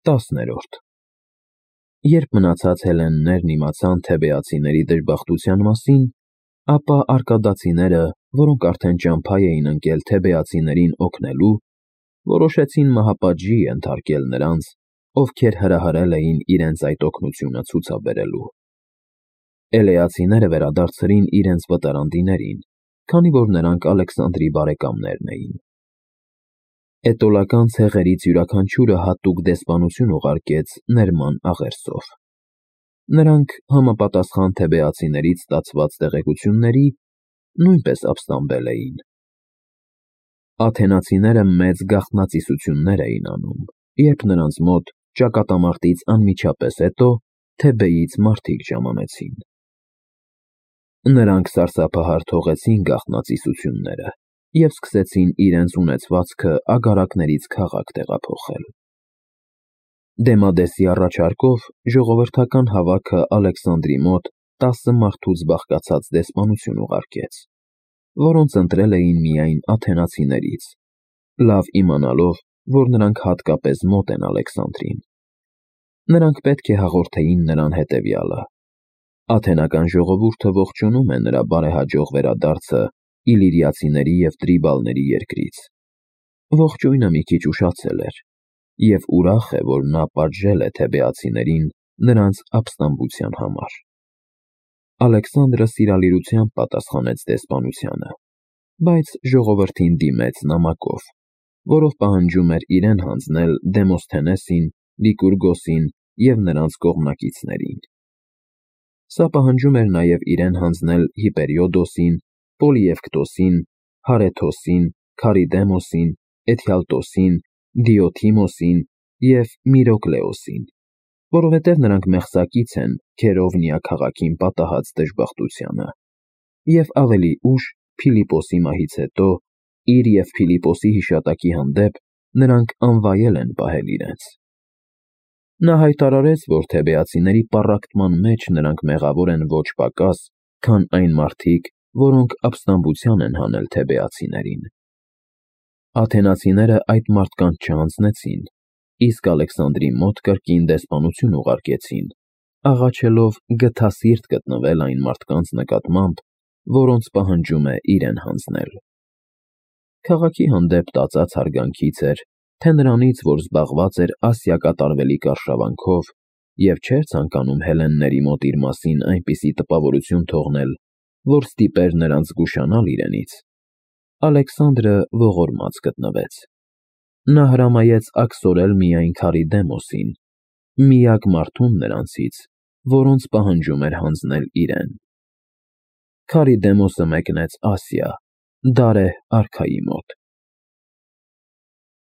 10-րդ Երբ մնացած հելլեններն իմացան թեբեացիների դժբախտության մասին, ապա արկադացիները, որոնք արդեն ճամփա էին ընկել թեբեացիներին օգնելու, որոշեցին մահապատժի ենթարկել նրանց, ովքեր հրահրել էին իրենց այդ օգնությունը ցուցաբերելու։ Էլեացիները վերադարձրին իրենց վտարանդիներին, քանի որ նրանք Ալեքսանդրի բարեկամներն էին։ Էտոլական ցեղերից յուրաքանչյուրը հատուկ դեսպանություն ուղարկեց Ներման աղերսով։ Նրանք համապատասխան թեբեացիներից ստացված տեղեկությունների նույնպես ապստամբել էին։ Աթենացիները մեծ գաղտնացիություններ էին անում, երբ նրանց մոտ ճակատամարտից անմիջապես հետո Թեբեից մարդիկ ժամանեցին։ Նրանք սարսափահար թողեցին գաղտնացիությունները և սկսեցին իրենց ունեցվածքը ագարակներից քաղաք տեղափոխել։ Դեմադեսի առաջարկով ժողովրդական հավաքը Ալեքսանդրի մոտ 10 մարդուց բաղկացած դեսպանություն ուղարկեց, որոնց ընտրել էին միայն աթենացիներից, լավ իմանալով, որ նրանք հատկապես մոտ են Ալեքսանդրին։ Նրանք պետք է հաղորդեին նրան հետևյալը. Աթենական ժողովուրդը ողջունում է նրա բարեհաջող վերադարձը իլիրիացիների և տրիբալների երկրից։ Ողջույնը մի քիչ ուշացել էր, և ուրախ է, որ նա պատժել է թեբեացիներին նրանց ապստամբության համար։ Ալեքսանդրը սիրալիրությամբ պատասխանեց դեսպանությանը, բայց ժողովրդին դիմեց նամակով, որով պահանջում էր իրեն հանձնել Դեմոսթենեսին, Լիկուրգոսին և նրանց կողմնակիցներին։ Սա պահանջում էր նաև իրեն հանձնել Հիպերիոդոսին, Պոլիևկտոսին, Հարեթոսին, Քարիդեմոսին, Էթիալտոսին, Դիոթիմոսին և Միրոկլեոսին, որովհետև նրանք մեղսակից են Քերովնիա քաղաքին պատահած դժբախտությանը, և ավելի ուշ Փիլիպոսի մահից հետո իր և Փիլիպոսի հիշատակի հանդեպ նրանք անվայել են պահել իրենց։ Նա հայտարարեց, որ թեբեացիների պառակտման մեջ նրանք մեղավոր են ոչ պակաս, քան այն մարդիկ, որոնք ապստամբության են հանել թեբեացիներին։ Աթենացիները այդ մարդկանց չհանձնեցին, իսկ Ալեքսանդրի մոտ կրկին դեսպանություն ուղարկեցին, աղաչելով գթասիրտ գտնվել այն մարդկանց նկատմամբ, որոնց պահանջում է իրեն հանձնել։ Քաղաքի հանդեպ տածած հարգանքից էր, թե նրանից, որ զբաղված էր ասիակատարվելիք արշավանքով և չէր ցանկանում հելլենների մոտ իր մասին այնպիսի տպավորություն թողնել, որ ստիպեր նրանց զգուշանալ իրենից, Ալեքսանդրը ողորմած գտնվեց։ Նա հրամայեց աքսորել միայն Քարիդեմոսին, միակ մարդուն նրանցից, որոնց պահանջում էր հանձնել իրեն։ Քարիդեմոսը մեկնեց Ասիա, Դարեհ արքայի մոտ։